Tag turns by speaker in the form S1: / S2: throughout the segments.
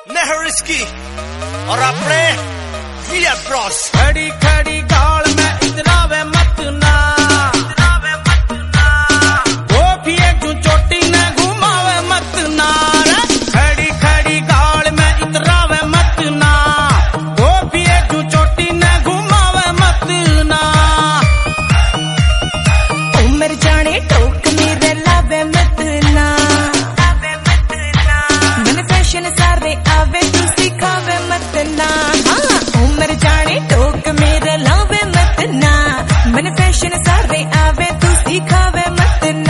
S1: नेहरिस्की और अपने wear Bros.
S2: खड़ी खड़ी गाल में इतरावे मत ना, वो भी एक चोटी ने घुमावे मत ना। खड़ी खड़ी गाल में इतरावे मत ना, वो भी एक चोटी ने घुमावे मत ना।
S3: उम्र जाने टोक मेरे लावे मत ना, मन फैशन सारे आवे तू सिखावे मत ना। उम्र जाने टोक मेरे लावे मत ना, मन फैशन सारे आवे तू सिखावे मत ना।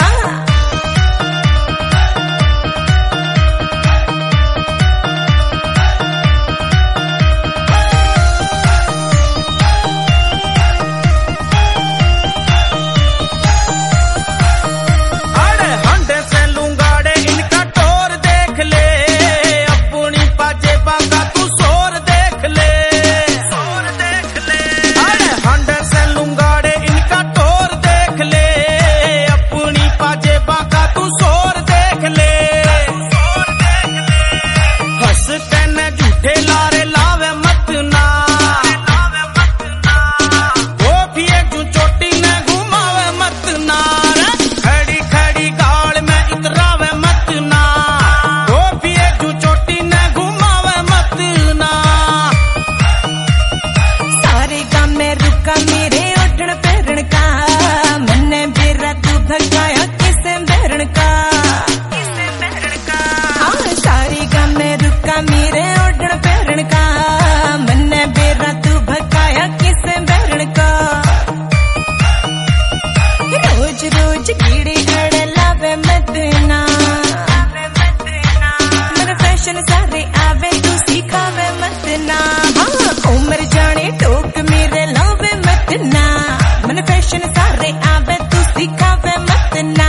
S3: मेरे ओढ़न पहरण का मन बेरा तू भकाया किस बहरण का। रोज रोज कीड़ी अड़ लावे मत ना, मन फैशन सारे आवे तू सिखावे मत ना। उम्र जाने टोक मेरे लावे मत ना, मन फैशन सारे आवे तू सिखावे मत ना।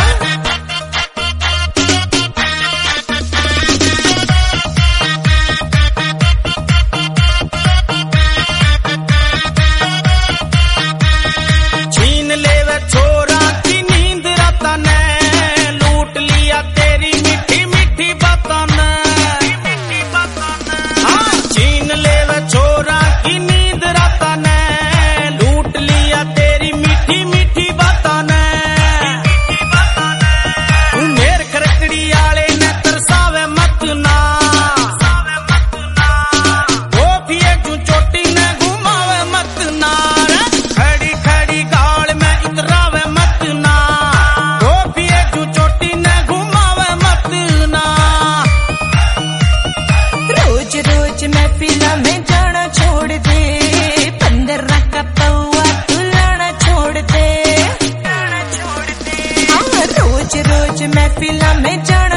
S3: महफिला में जाना छोड़ दे, 15 का पौआ तू लाना छोड़ दे। रोज रोज महफिला में जाना